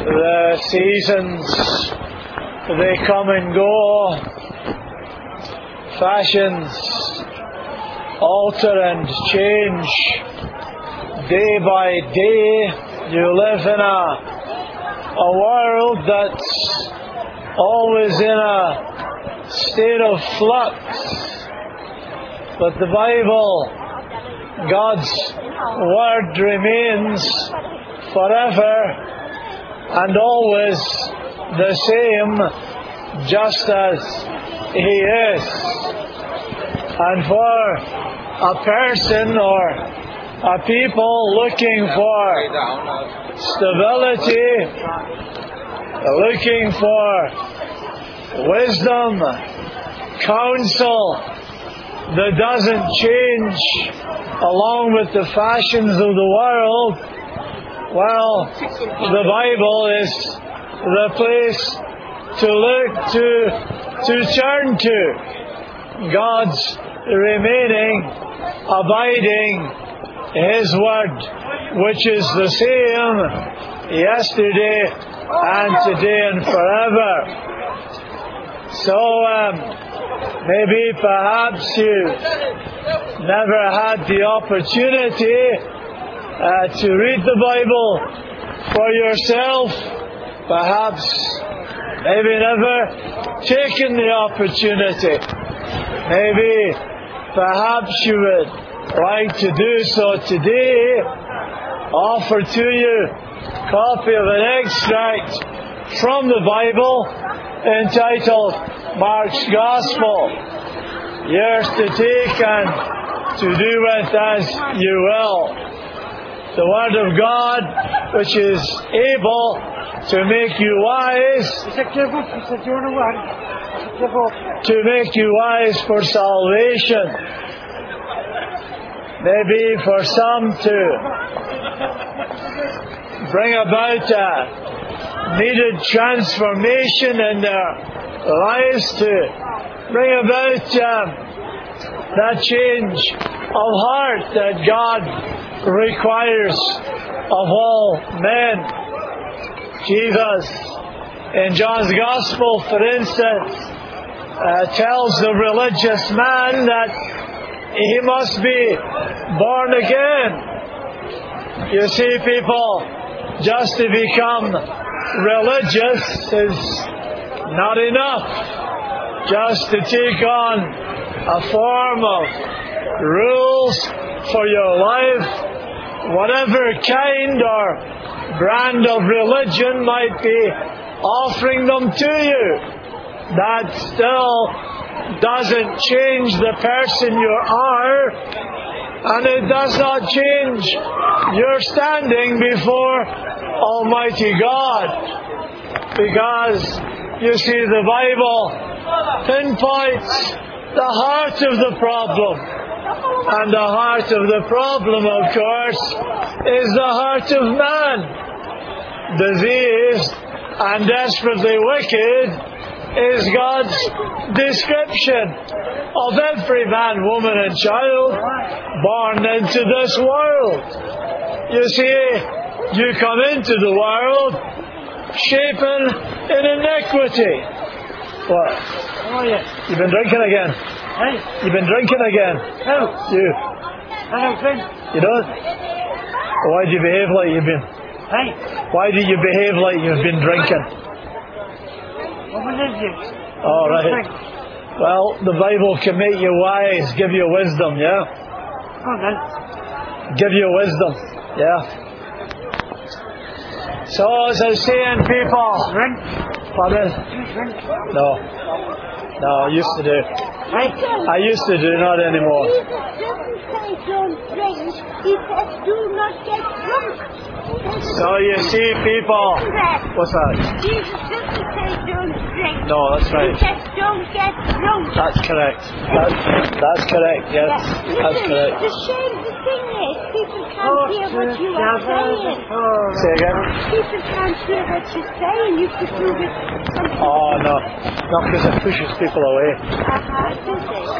The seasons, they come and go. Fashions alter and change day by day. You live in a world that's always in a state of flux. But the Bible, God's Word, remains forever and always the same, just as He is. And for a person or a people looking for stability, looking for wisdom, counsel that doesn't change along with the fashions of the world, well, the Bible is the place to look to turn to. God's remaining, abiding, His Word, which is the same yesterday and today and forever. So maybe perhaps you never had the opportunity to read the Bible for yourself. Perhaps maybe never taken the opportunity. Maybe perhaps you would like to do so today. Offer to you a copy of an extract from the Bible entitled Mark's Gospel. Yours to take and to do with as you will. The Word of God, which is able to make you wise, to make you wise for salvation. Maybe for some to bring about a needed transformation in their lives, to bring about that change of heart that God requires of all men. Jesus, in John's Gospel, for instance, tells the religious man that he must be born again. You see, people, just to become religious is not enough. Just to take on a form of rules for your life, whatever kind or brand of religion might be offering them to you, that still doesn't change the person you are, and it does not change your standing before Almighty God. Because, you see, the Bible pinpoints the heart of the problem. And the heart of the problem, of course, is the heart of man. Diseased and desperately wicked is God's description of every man, woman and child born into this world. You see, you come into the world shapen in iniquity. What? Oh, yeah. You've been drinking again? Hey? You've been drinking again? No. You? I don't drink. You don't? Why do you behave like you've been? Hey? Why do you behave like you've been drinking? What is it? All right. Well, the Bible can make you wise, give you wisdom, yeah? Oh, then. Give you wisdom, yeah? So, as I was saying, people... Drink? Pardon? Drink? No. No, I used to do. Hey? I used to do, not anymore. Jesus doesn't say don't drink. He says do not get drunk. So you see, people... What's that? Jesus doesn't say don't drink. No, that's right. He says don't get drunk. That's correct. That's correct, yes. That's correct. The shame, the thing is, people can't hear what you are saying. Say again? People can't hear what you're saying. You could do this. Oh, no. No, because it pushes people away.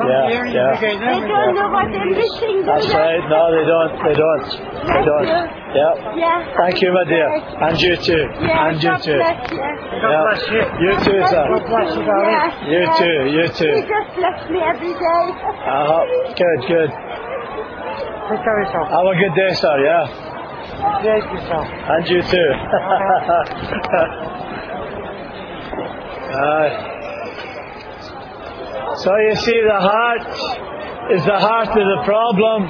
Yeah. They don't know what they're missing. That's right. No, they don't. Yeah. Yeah. Thank you, my dear. And you too. Yeah, And you God too. bless you. God bless you. You too, sir. God bless you, darling. Yeah. You too. You He too. just bless me every day. Good, good. Take care of yourself. Have a good day, sir. Yeah. Behave yourself. And you too. So you see, the heart is the heart of the problem.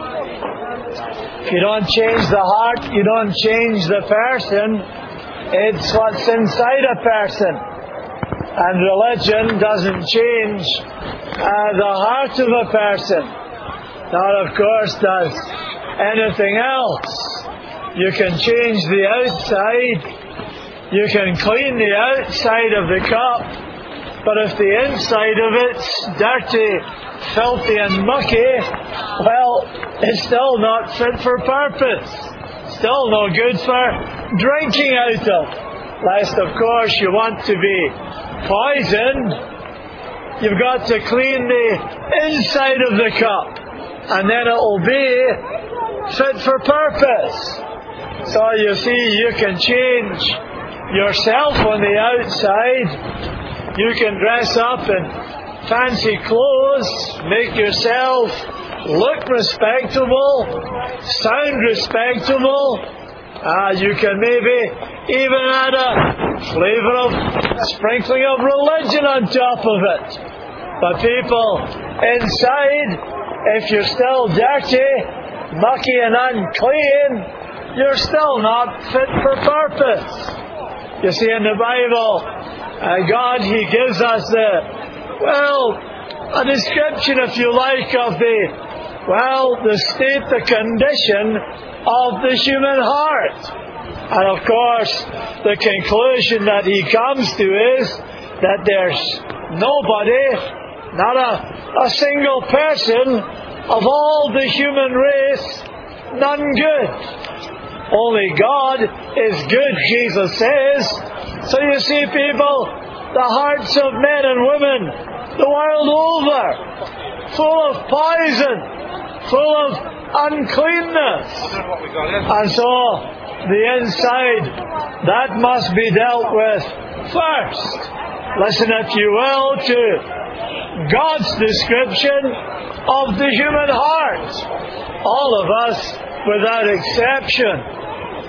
If you don't change the heart, you don't change the person. It's what's inside a person. And religion doesn't change the heart of a person. Nor, of course, does anything else. You can change the outside. You can clean the outside of the cup. But if the inside of it's dirty, filthy and mucky, well, it's still not fit for purpose. Still no good for drinking out of. Lest, of course, you want to be poisoned, you've got to clean the inside of the cup. And then it will be fit for purpose. So you see, you can change yourself on the outside. You can dress up in fancy clothes, make yourself look respectable, sound respectable. You can maybe even add a flavour of sprinkling of religion on top of it. But people inside, if you're still dirty, mucky and unclean, you're still not fit for purpose. You see, in the Bible, God, He gives us a description, if you like, of the state, the condition of the human heart. And of course, the conclusion that He comes to is that there's nobody, not a single person of all the human race, none good. Only God is good, Jesus says. So you see, people, the hearts of men and women the world over, full of poison, full of uncleanness. And so, the inside, that must be dealt with first. Listen, if you will, to God's description of the human heart. All of us, without exception.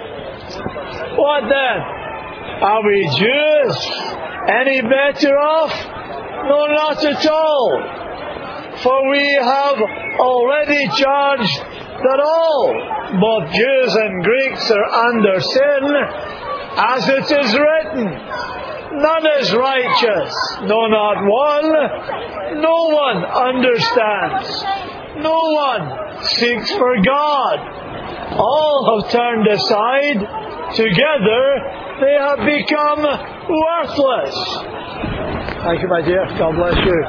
What then? Are we Jews any better off? No, not at all. For we have already charged that all, both Jews and Greeks, are under sin, as it is written, none is righteous, no, not one. No one understands. No one seeks for God. All have turned aside. Together they have become worthless. Thank you, my dear. God bless you.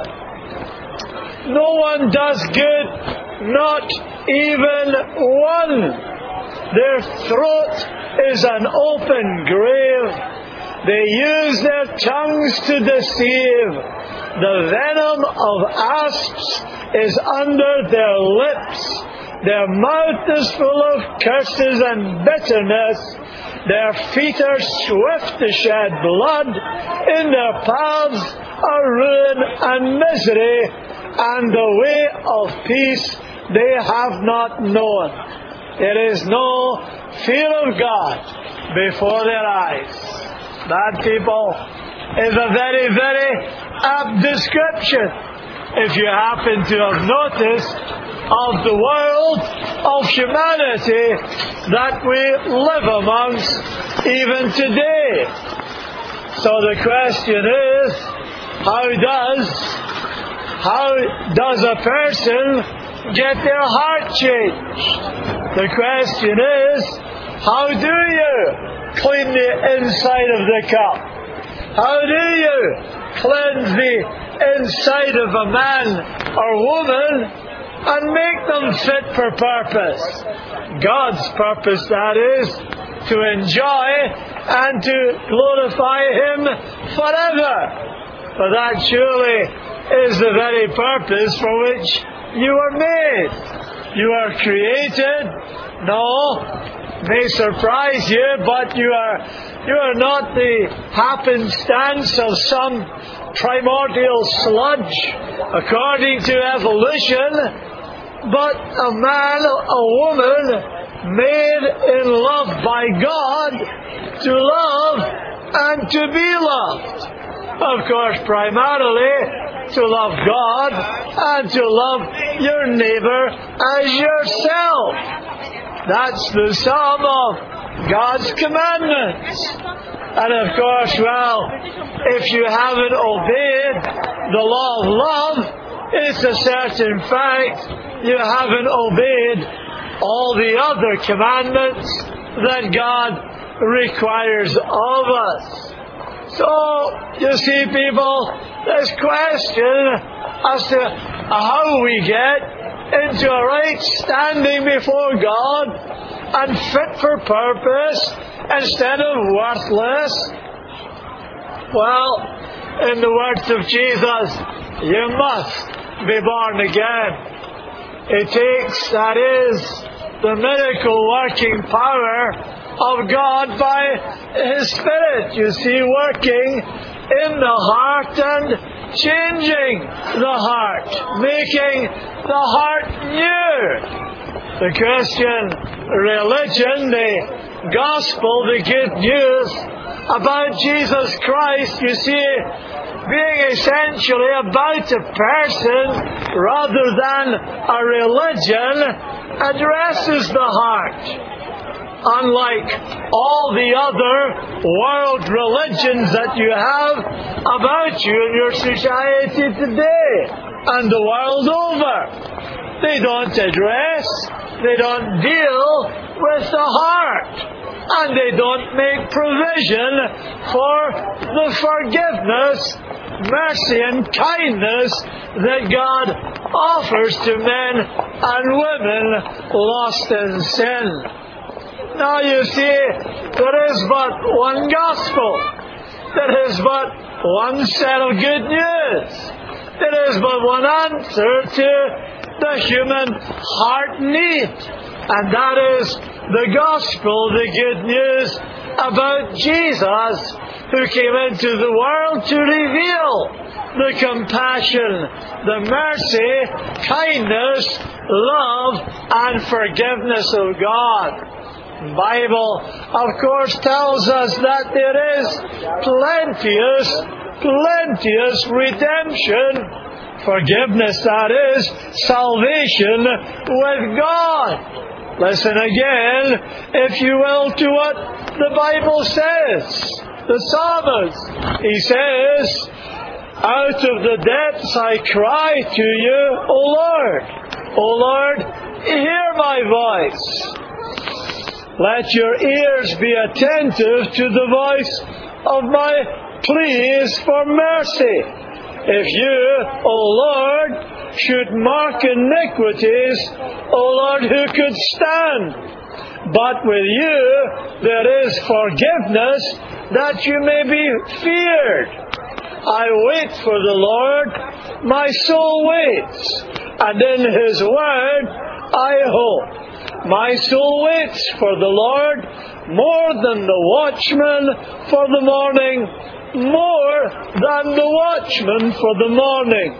No one does good, not even one. Their throat is an open grave. They use their tongues to deceive. The venom of asps is under their lips. Their mouth is full of curses and bitterness. Their feet are swift to shed blood. In their paths are ruin and misery, and the way of peace they have not known. There is no fear of God before their eyes. That, people, is a very, very apt description, if you happen to have noticed, of the world of humanity that we live amongst even today. So the question is, how does a person get their heart changed? The question is, how do you clean the inside of the cup? How do you cleanse the inside of a man or woman and make them fit for purpose? God's purpose, that is, to enjoy and to glorify Him forever. For that surely is the very purpose for which you are made. You are created, no, may surprise you, but you are not the happenstance of some primordial sludge according to evolution, but a man, a woman made in love by God to love and to be loved. Of course, primarily to love God and to love your neighbor as yourself. That's the sum of God's commandments. And of course, if you haven't obeyed the law of love, it's a certain fact you haven't obeyed all the other commandments that God requires of us. So, you see, people, this question as to how we get into a right standing before God and fit for purpose instead of worthless. Well, in the words of Jesus, you must be born again. It takes, that is, the miracle working power of God by His Spirit, you see, working in the heart and changing the heart, making the heart new. The Christian religion, the gospel, the good news about Jesus Christ, you see, being essentially about a person rather than a religion, addresses the heart. Unlike all the other world religions that you have about you in your society today and the world over, they don't address, they don't deal with the heart, and they don't make provision for the forgiveness, mercy and kindness that God offers to men and women lost in sin. Now you see, there is but one gospel. There is but one set of good news. There is but one answer to the human heart need. And that is the gospel, the good news about Jesus, who came into the world to reveal the compassion, the mercy, kindness, love, and forgiveness of God. The Bible, of course, tells us that there is plenteous redemption, forgiveness, that is, salvation with God. Listen again, if you will, to what the Bible says. The psalmist, he says, out of the depths I cry to you, O Lord. O Lord, hear my voice. Let your ears be attentive to the voice of my pleas for mercy. If you, O Lord, should mark iniquities, O Lord, who could stand? But with you there is forgiveness, that you may be feared. I wait for the Lord, my soul waits, and in His word I hope. My soul waits for the Lord more than the watchman for the morning, more than the watchman for the morning.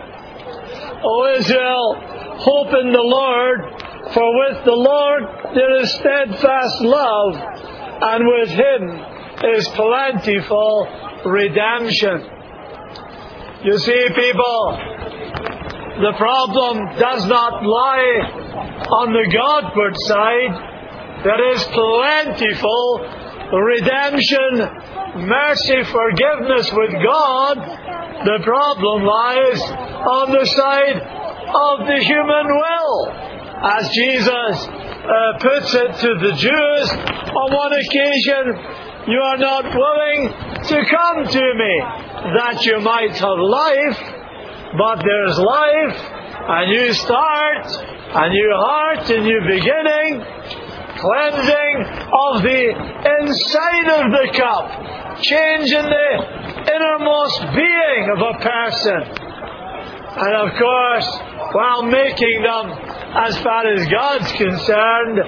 O Israel, hope in the Lord, for with the Lord there is steadfast love, and with Him is plentiful redemption. You see, people, the problem does not lie on the Godward side. There is plentiful redemption, mercy, forgiveness with God. The problem lies on the side of the human will. As Jesus puts it to the Jews on one occasion, you are not willing to come to me that you might have life, but there's life, and you start a new heart, a new beginning, cleansing of the inside of the cup, changing the innermost being of a person. And of course, while making them, as far as God's concerned,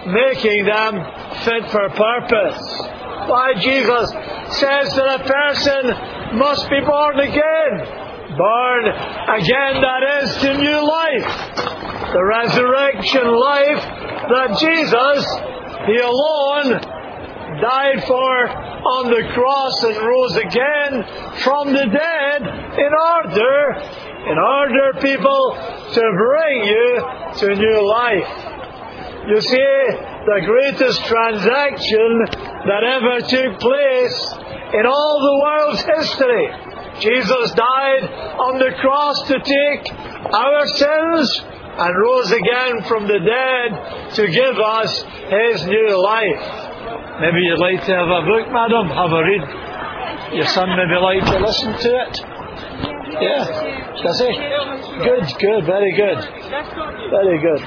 making them fit for purpose. Why Jesus says that a person must be born again. Born again, that is, to new life. The resurrection life that Jesus, He alone, died for on the cross and rose again from the dead in order, people, to bring you to new life. You see, the greatest transaction that ever took place in all the world's history. Jesus died on the cross to take our sins and rose again from the dead to give us His new life. Maybe you'd like to have a book, madam, have a read. Your son maybe like to listen to it. Yeah, does he? Good, very good. Very good.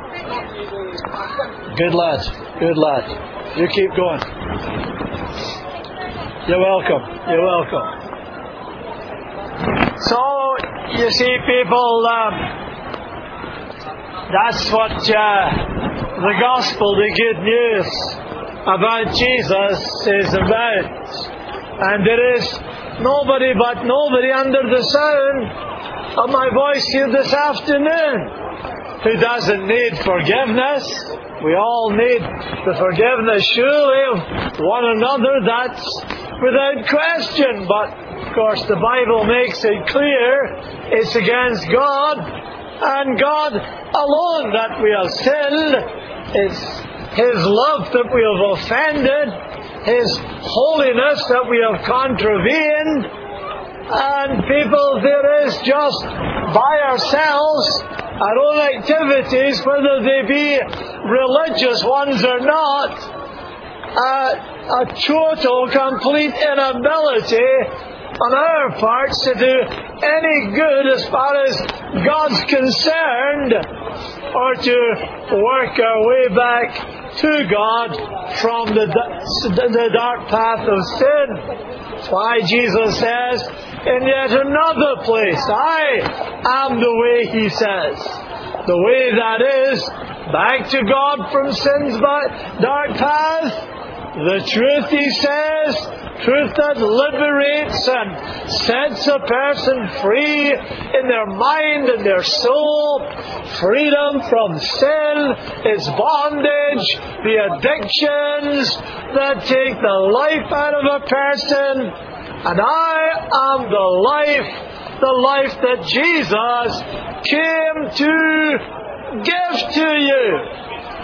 Good lad. You keep going. You're welcome. So, you see, people, that's what the gospel, the good news about Jesus is about. And there is nobody under the sound of my voice here this afternoon who doesn't need forgiveness. We all need the forgiveness, surely, of one another. That's without question. But, of course, the Bible makes it clear it's against God and God alone that we have sinned. It's His love that we have offended, His holiness that we have contravened. And people, there is just by ourselves, our own activities, whether they be religious ones or not, a total, complete inability on our parts to do any good as far as God's concerned, or to work our way back to God from the dark path of sin. That's why Jesus says in yet another place, I am the way, He says. The way, that is, back to God from sin's dark path. The truth, He says, truth that liberates and sets a person free in their mind and their soul. Freedom from sin, its bondage, the addictions that take the life out of a person. And I am the life that Jesus came to give to you.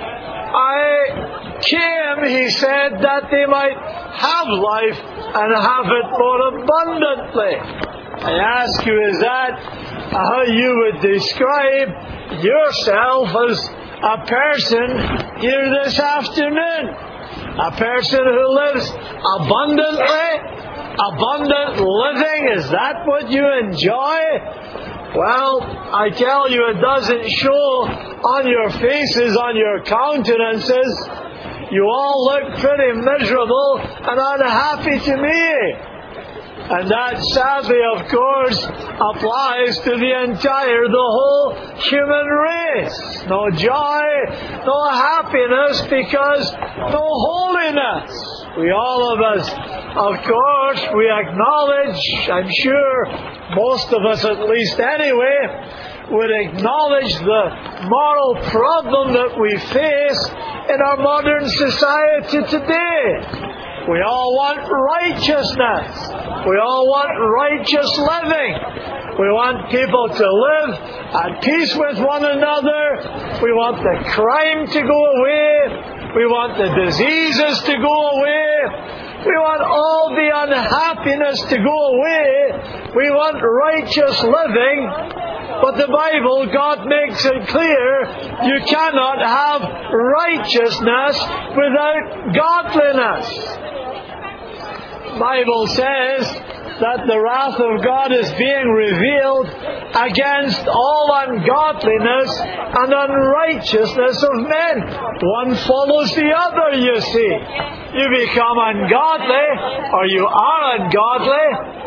I came, He said, that they might have life and have it more abundantly. I ask you, is that how you would describe yourself as a person here this afternoon? A person who lives abundantly? Abundant living, is that what you enjoy? Well, I tell you, it doesn't show on your faces, on your countenances. You all look pretty miserable and unhappy to me. And that sadly, of course, applies to the whole human race. No joy, no happiness, because no holiness. We all of us, of course, we acknowledge, I'm sure most of us at least anyway, would acknowledge the moral problem that we face in our modern society today. We all want righteousness. We all want righteous living. We want people to live at peace with one another. We want the crime to go away. We want the diseases to go away. We want all the unhappiness to go away. We want righteous living. But the Bible, God makes it clear, you cannot have righteousness without godliness. The Bible says that the wrath of God is being revealed against all ungodliness and unrighteousness of men. One follows the other, you see. You become ungodly, or you are ungodly,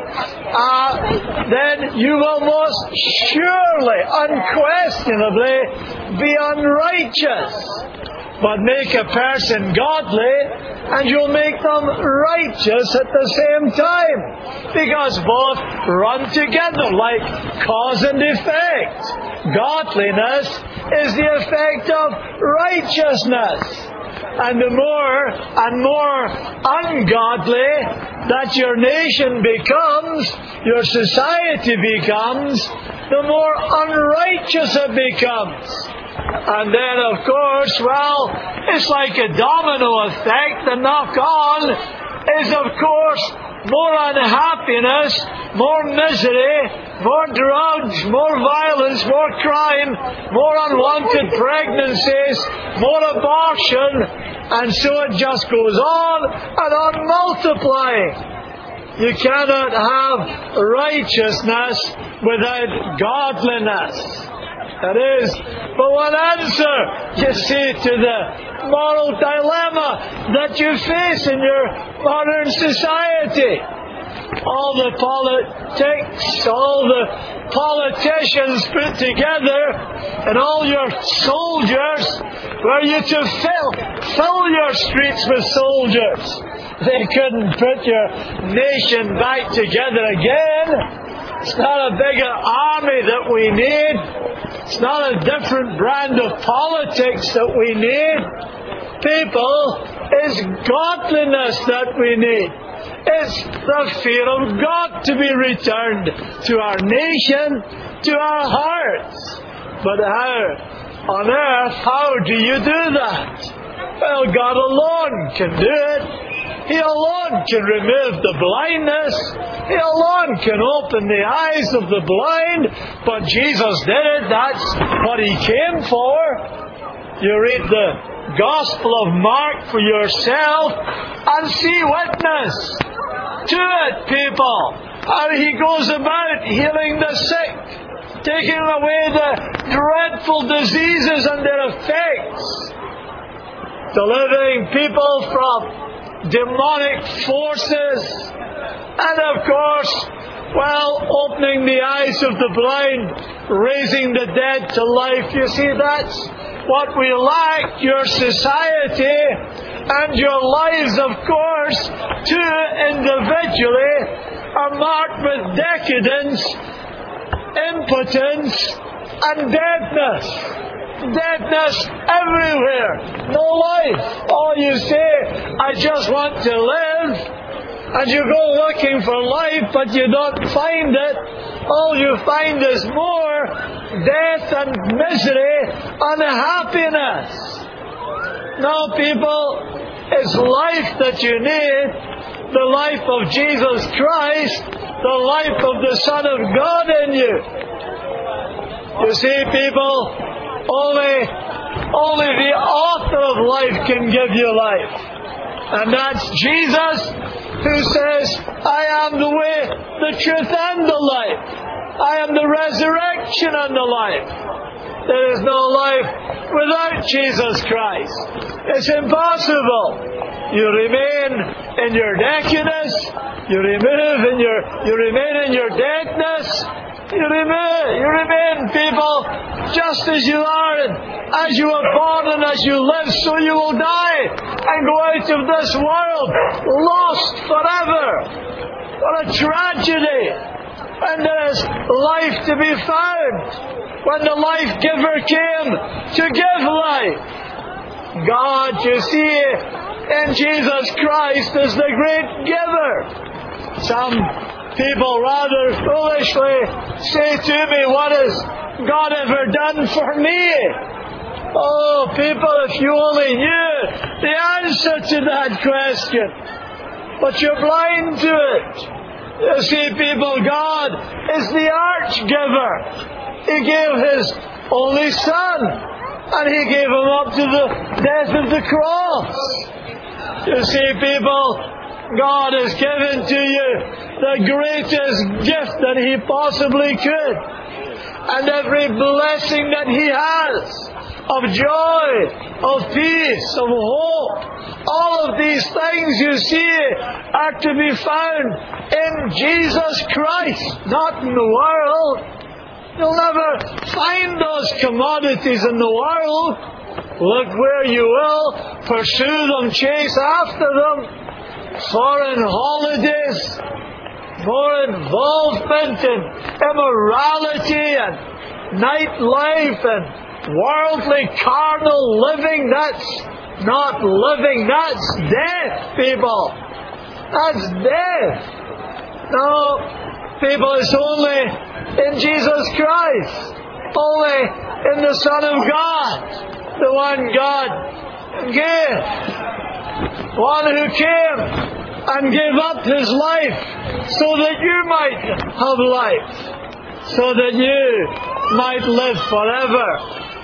then you will most surely, unquestionably, be unrighteous. but make a person godly, and you'll make them righteous at the same time. Because both run together like cause and effect. Godliness is the effect of righteousness. And the more and more ungodly that your nation becomes, your society becomes, the more unrighteous it becomes. And then, of course, well, it's like a domino effect. The knock-on is, of course, more unhappiness, more misery, more drugs, more violence, more crime, more unwanted pregnancies, more abortion, and so it just goes on and on multiplying. You cannot have righteousness without godliness. That is but one answer, you see, to the moral dilemma that you face in your modern society. All the politics, all the politicians put together, and all your soldiers, were you to fill your streets with soldiers. They couldn't put your nation back together again. It's not a bigger army that we need. It's not a different brand of politics that we need. People, it's godliness that we need. It's the fear of God to be returned to our nation, to our hearts. But how on earth, how do you do that? Well, God alone can do it. He alone can remove the blindness. He alone can open the eyes of the blind. But Jesus did it. That's what He came for. You read the Gospel of Mark for yourself and see witness to it, people. How He goes about healing the sick, taking away the dreadful diseases and their effects, delivering people from demonic forces, and of course, well, opening the eyes of the blind, raising the dead to life. You see, that's what we lack. Your society and your lives, of course, too, individually, are marked with decadence, impotence, and deadness. Deadness everywhere. No life. All you say, I just want to live. And you go looking for life, but you don't find it. All you find is more death and misery, unhappiness. No, people, it's life that you need. The life of Jesus Christ. The life of the Son of God in you. You see, people, only the author of life can give you life. And that's Jesus, who says, I am the way, the truth, and the life. I am the resurrection and the life. There is no life without Jesus Christ. It's impossible. You remain in your decadence. You remain in your deadness. You remain, people, just as you are, and as you are born and as you live, so you will die and go out of this world lost forever. What a tragedy! When there is life to be found, when the life giver came to give life. God, you see, in Jesus Christ is the great giver. Some people rather foolishly say to me, what has God ever done for me? Oh, people, if you only knew the answer to that question. But you're blind to it. You see, people, God is the arch-giver. He gave His only Son, and He gave Him up to the death of the cross. You see, people, God has given to you the greatest gift that He possibly could. And every blessing that He has, of joy, of peace, of hope, all of these things, you see, are to be found in Jesus Christ, not in the world. You'll never find those commodities in the world. Look where you will, pursue them, chase after them. Foreign holidays, more involvement in immorality and nightlife and worldly carnal living. That's not living, that's death, people. That's death. No, people, it's only in Jesus Christ, only in the Son of God, the one God gave, one who came and gave up His life so that you might have life, so that you might live forever.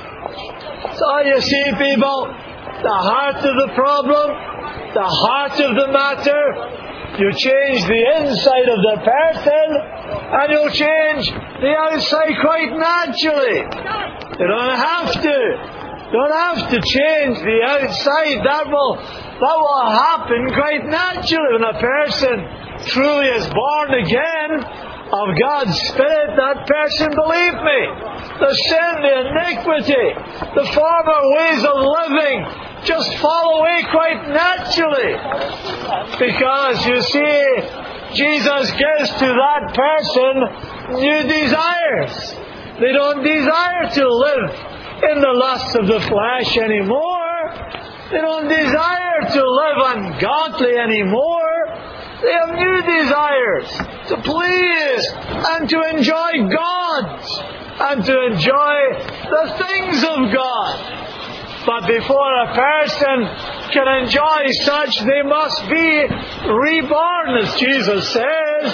So you see, people, the heart of the problem, the heart of the matter, you change the inside of the person and you'll change the outside quite naturally. You don't have to. Don't have to change the outside. That will happen quite naturally. When a person truly is born again of God's Spirit, that person, believe me, the sin, the iniquity, the former ways of living just fall away quite naturally. Because, you see, Jesus gives to that person new desires. They don't desire to live in the lusts of the flesh anymore. They don't desire to live ungodly anymore. They have new desires to please and to enjoy God and to enjoy the things of God. But before a person can enjoy such, they must be reborn, as Jesus says.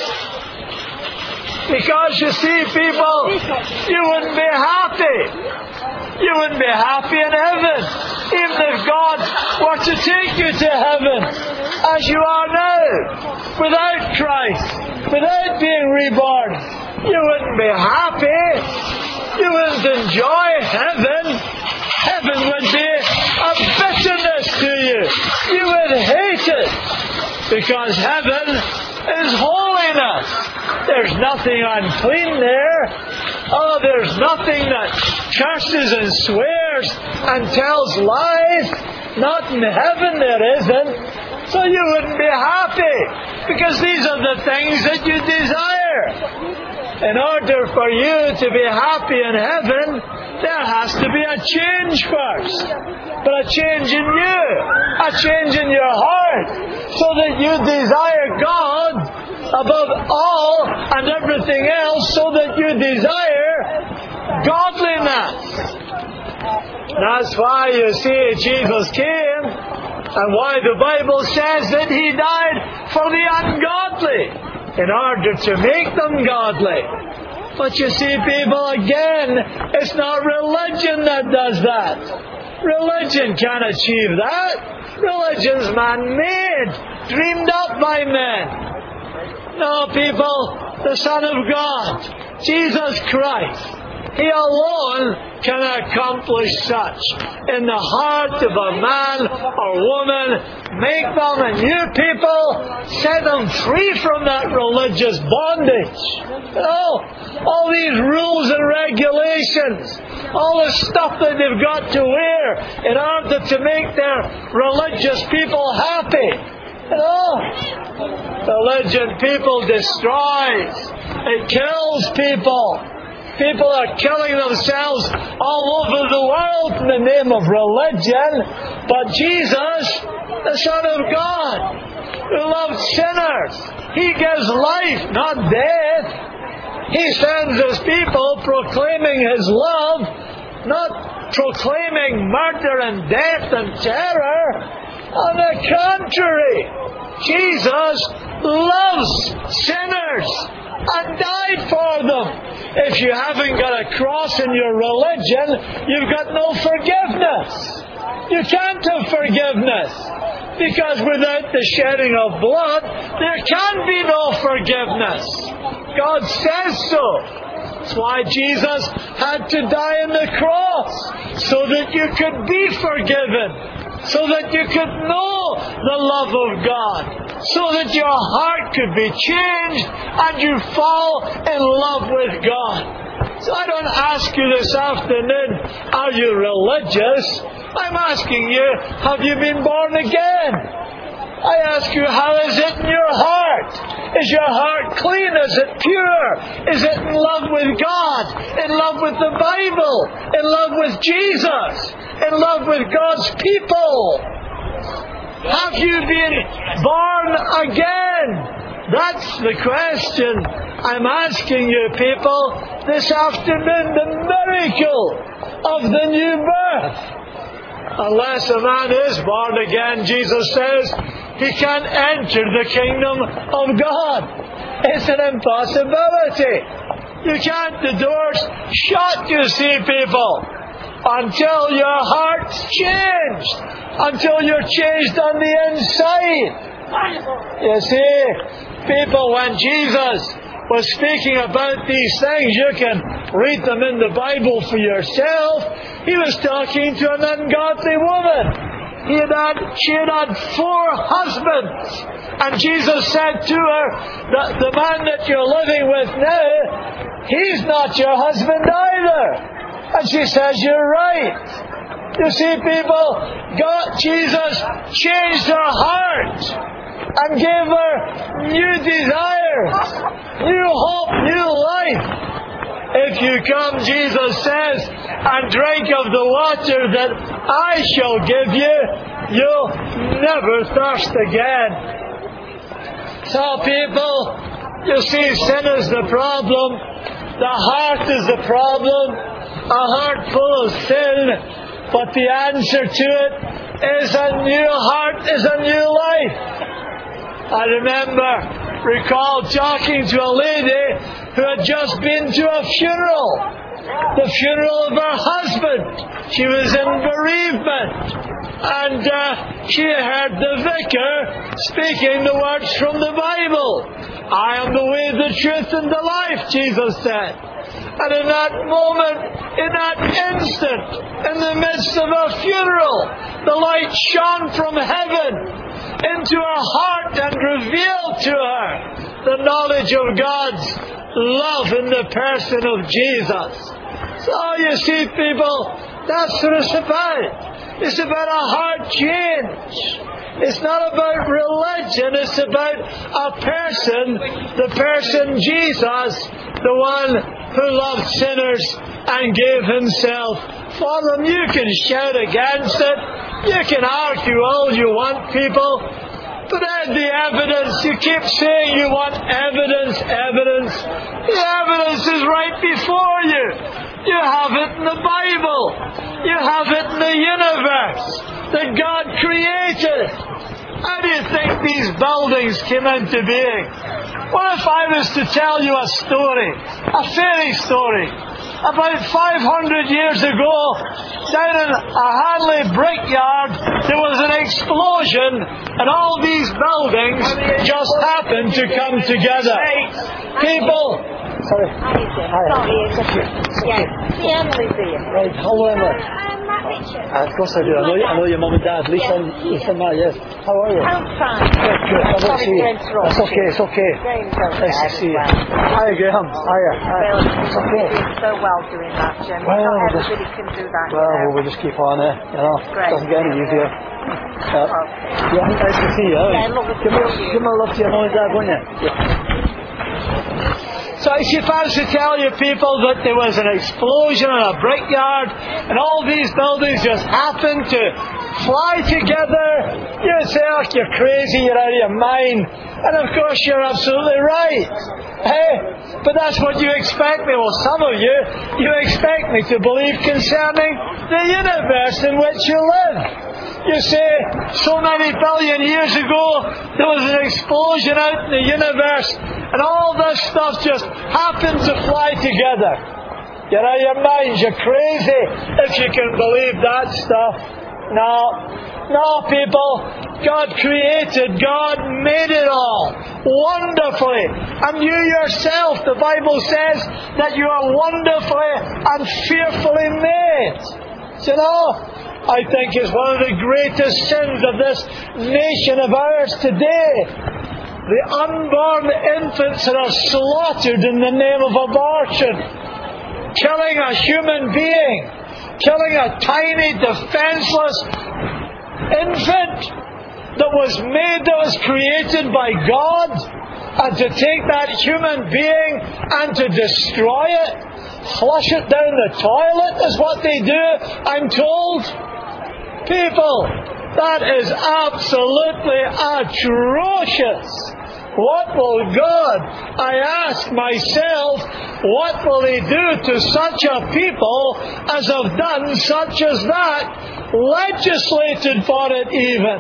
Because you see, people, you wouldn't be happy. You wouldn't be happy in heaven, even if God were to take you to heaven as you are now, without Christ, without being reborn. You wouldn't be happy. You wouldn't enjoy heaven. Heaven would be a bitterness to you. You would hate it, because heaven is holiness. There's nothing unclean there. Oh, there's nothing that curses and swears and tells lies. Not in heaven there isn't. So you wouldn't be happy, because these are the things that you desire. In order for you to be happy in heaven, there has to be a change first. But a change in you, a change in your heart, so that you desire God above all and everything else, so that you desire godliness. That's why, you see, Jesus came, and why the Bible says that He died for the ungodly, in order to make them godly. But you see, people, again, it's not religion that does that. Religion can't achieve that. Religion's man-made, dreamed up by men. No, people, the Son of God, Jesus Christ, He alone can accomplish such in the heart of a man or woman, make them a new people, set them free from that religious bondage. All these rules and regulations, all the stuff that they've got to wear in order to make their religious people happy. Religion, people, destroys. It kills people. People are killing themselves all over the world in the name of religion. But Jesus, the Son of God, who loved sinners, He gives life, not death. He sends His people proclaiming His love, not proclaiming murder and death and terror. On the contrary, Jesus loves sinners and died for them. If you haven't got a cross in your religion, you've got no forgiveness. You can't have forgiveness, because without the shedding of blood, there can be no forgiveness. God says so. That's why Jesus had to die on the cross, so that you could be forgiven, so that you could know the love of God, so that your heart could be changed and you fall in love with God. So I don't ask you this afternoon, are you religious? I'm asking you, have you been born again? I ask you, how is it in your heart? Is your heart clean? Is it pure? Is it in love with God? In love with the Bible? In love with Jesus? In love with God's people? Have you been born again? That's the question I'm asking you, people, this afternoon. The miracle of the new birth. Unless a man is born again, Jesus says, he can't enter the kingdom of God. It's an impossibility. You can't. The door's shut, you see, people, until your heart's changed, until you're changed on the inside. You see, people, when Jesus was speaking about these things, you can read them in the Bible for yourself. He was talking to an ungodly woman. She had had 4 husbands. And Jesus said to her, the man that you're living with now, he's not your husband either. And she says, you're right. You see, people, Jesus changed her heart and gave her new desires, new hope, new life. If you come, Jesus says, and drink of the water that I shall give you, you'll never thirst again. So, people, you see, sin is the problem. The heart is the problem. A heart full of sin. But the answer to it is a new heart, is a new life. I recall talking to a lady who had just been to a funeral. The funeral of her husband. She was in bereavement. And she heard the vicar speaking the words from the Bible. I am the way, the truth, and the life, Jesus said. And in that moment, in that instant, in the midst of a funeral, the light shone from heaven into her heart and revealed to her the knowledge of God's love in the person of Jesus. So you see, people, that's what it's about. It's about a heart change. It's not about religion. It's about a person, the person Jesus, the one who loved sinners and gave himself for them. You can shout against it. You can argue all you want, people. But add the evidence. You keep saying you want evidence. The evidence is right before you. You have it in the Bible. You have it in the universe that God created. How do you think these buildings came into being? What if I was to tell you a story, a fairy story? About 500 years ago, down in a Hanley brickyard, there was an explosion, and all these buildings just happened to come together. People... Sorry. Right, hello, Emma. Of course I do. I know your mum and dad. Lisa and Matt, yes. How are you? I'm fine. Good. How about you? It's okay. It's okay. Nice to see you. Hiya, Graham. Hiya. It's okay. You're doing so well doing that, Jim. Well, not everybody can do that. Well, we'll just keep on it. You know, Great. Doesn't get any easier. Yeah, nice to see you. Yeah, lovely to see you. Give my love to your mum and dad, won't you? Yeah. So if I was to tell you, people, that there was an explosion in a brickyard and all these buildings just happened to fly together, you'd say, oh, you're crazy, you're out of your mind. And of course you're absolutely right. Hey, but that's what you expect me, well, some of you expect me to believe concerning the universe in which you live. You say, so many billion years ago, there was an explosion out in the universe, and all this stuff just happened to fly together. You're out of your minds, you're crazy if you can believe that stuff. No, people. God created, God made it all wonderfully. And you yourself, the Bible says that you are wonderfully and fearfully made. So, you know, I think is one of the greatest sins of this nation of ours today. The unborn infants that are slaughtered in the name of abortion. Killing a human being. killing a tiny, defenseless infant that was created by God, and to take that human being and to destroy it, flush it down the toilet is what they do, I'm told. People, that is absolutely atrocious. What will God, I ask myself, what will He do to such a people as have done such as that, legislated for it even?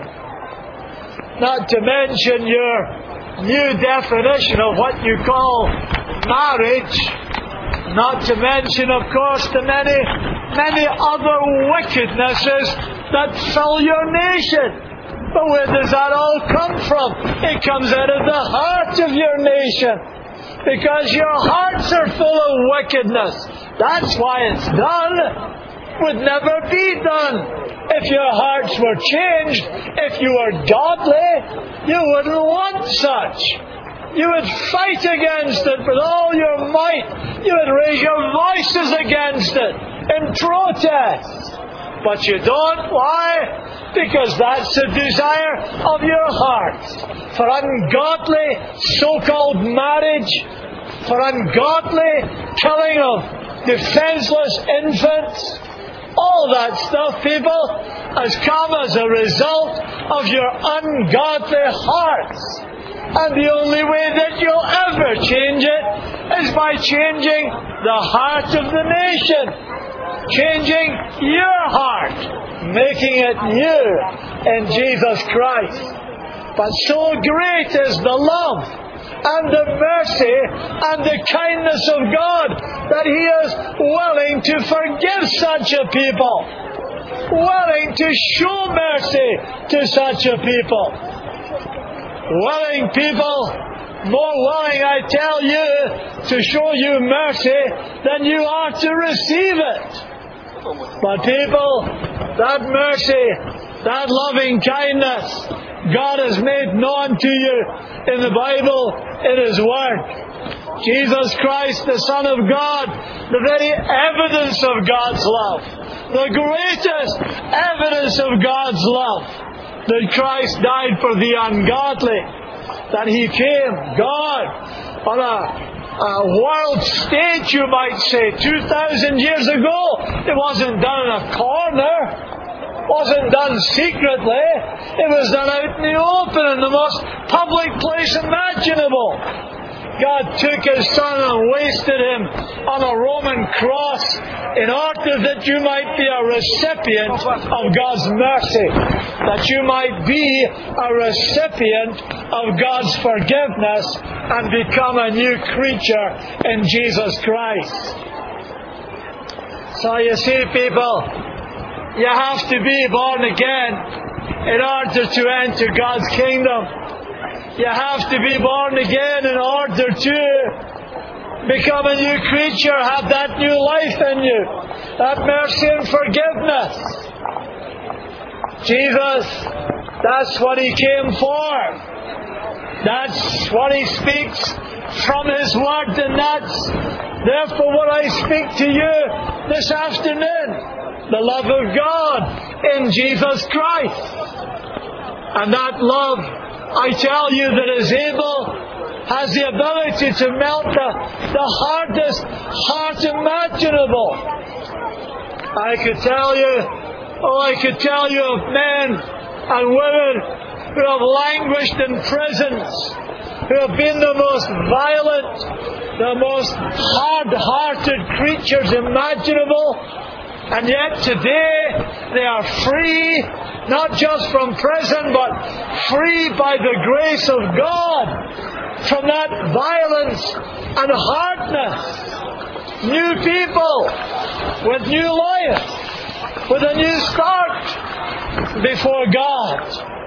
Not to mention your new definition of what you call marriage. Not to mention, of course, the many other wickednesses that fill your nation. But where does that all come from? It comes out of the heart of your nation. Because your hearts are full of wickedness. That's why it's done. Would never be done. If your hearts were changed, if you were godly, you wouldn't want such. You would fight against it with all your might. You would raise your voices against it in protest. But you don't. Why? Because that's the desire of your heart. For ungodly so-called marriage, for ungodly killing of defenseless infants, all that stuff, people, has come as a result of your ungodly hearts. And the only way that you'll ever change it is by changing the heart of the nation. Changing your heart. Making it new in Jesus Christ. But so great is the love and the mercy and the kindness of God that He is willing to forgive such a people. Willing to show mercy to such a people. Willing people, more willing, I tell you, to show you mercy than you are to receive it. But people, that mercy, that loving kindness, God has made known to you in the Bible, in His Word. Jesus Christ, the Son of God, the very evidence of God's love. The greatest evidence of God's love. That Christ died for the ungodly. That He came, God, on a world stage, you might say, 2,000 years ago. It wasn't done in a corner. It wasn't done secretly. It was done out in the open, in the most public place imaginable. God took His Son and wasted Him on a Roman cross in order that you might be a recipient of God's mercy. That you might be a recipient of God's forgiveness and become a new creature in Jesus Christ. So you see, people, you have to be born again in order to enter God's kingdom. You have to be born again in order to become a new creature, have that new life in you, that mercy and forgiveness. Jesus, that's what He came for. That's what He speaks from His Word, and that's therefore what I speak to you this afternoon. The love of God in Jesus Christ. And that love, I tell you, that is able, has the ability to melt the hardest heart imaginable. I could tell you of men and women who have languished in prisons, who have been the most violent, the most hard-hearted creatures imaginable, and yet today they are free, not just from prison, but free by the grace of God from that violence and hardness. New people with new life, with a new start before God.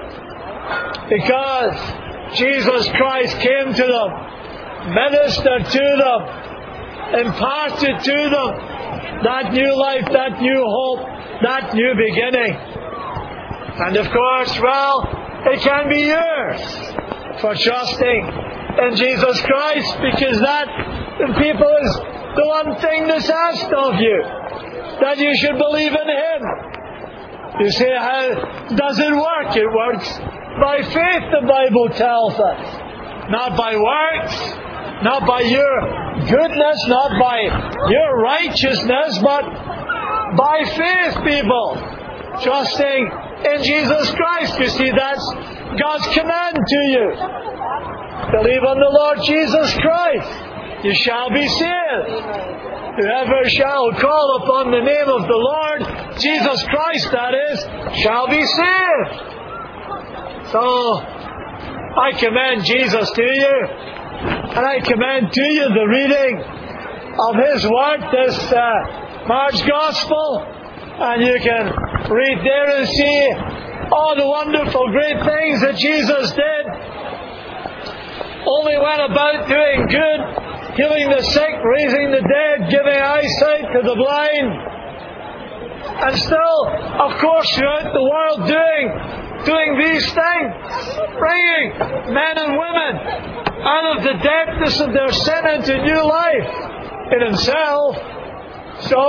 Because Jesus Christ came to them, ministered to them, imparted to them that new life, that new hope, that new beginning. And of course, it can be yours for trusting in Jesus Christ, because that the people is the one thing that's asked of you, that you should believe in Him. You say, how does it work? It works by faith, the Bible tells us. Not by works, not by your goodness, not by your righteousness, but by faith, people. Trusting in Jesus Christ. You see, that's God's command to you. Believe on the Lord Jesus Christ. You shall be saved. Whoever shall call upon the name of the Lord, Jesus Christ that is, shall be saved. So, I commend Jesus to you, and I commend to you the reading of His Word, this Mark's Gospel, and you can read there and see all the wonderful great things that Jesus did. Only went about doing good, healing the sick, raising the dead, giving eyesight to the blind, and still, of course, throughout the world doing these things, bringing men and women out of the darkness of their sin into new life in Himself. So,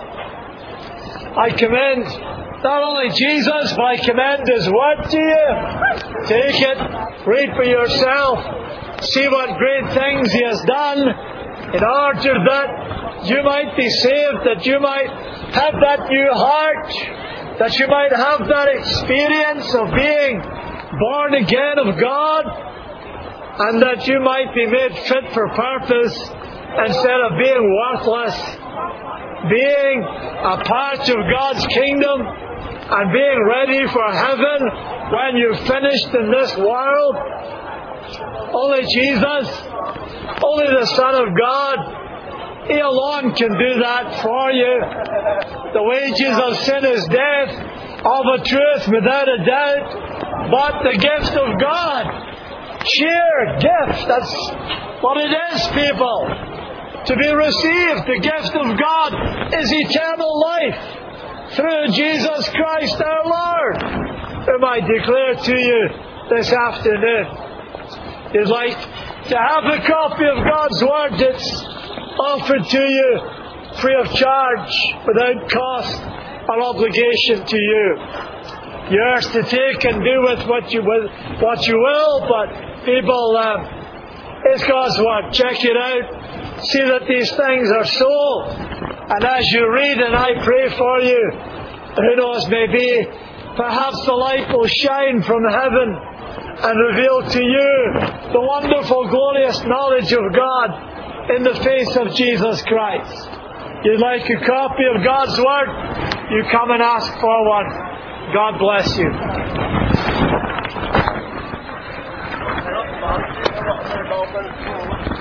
I commend not only Jesus, but I commend His Word to you. Take it, read for yourself, see what great things He has done in order that you might be saved, that you might have that new heart, that you might have that experience of being born again of God, and that you might be made fit for purpose instead of being worthless, being a part of God's kingdom and being ready for heaven when you're finished in this world. Only Jesus, only the Son of God, He alone can do that for you. The wages of sin is death, of a truth without a doubt, but the gift of God, sheer gift, that's what it is, people. To be received, the gift of God is eternal life through Jesus Christ our Lord, whom I declare to you this afternoon. You'd like to have a copy of God's Word that's offered to you free of charge, without cost or obligation to you. Yours to take and do with what you will, but people, it's God's Word. Check it out. See that these things are so. And as you read, and I pray for you, who knows, maybe perhaps the light will shine from heaven and reveal to you the wonderful, glorious knowledge of God in the face of Jesus Christ. You'd like a copy of God's Word? You come and ask for one. God bless you.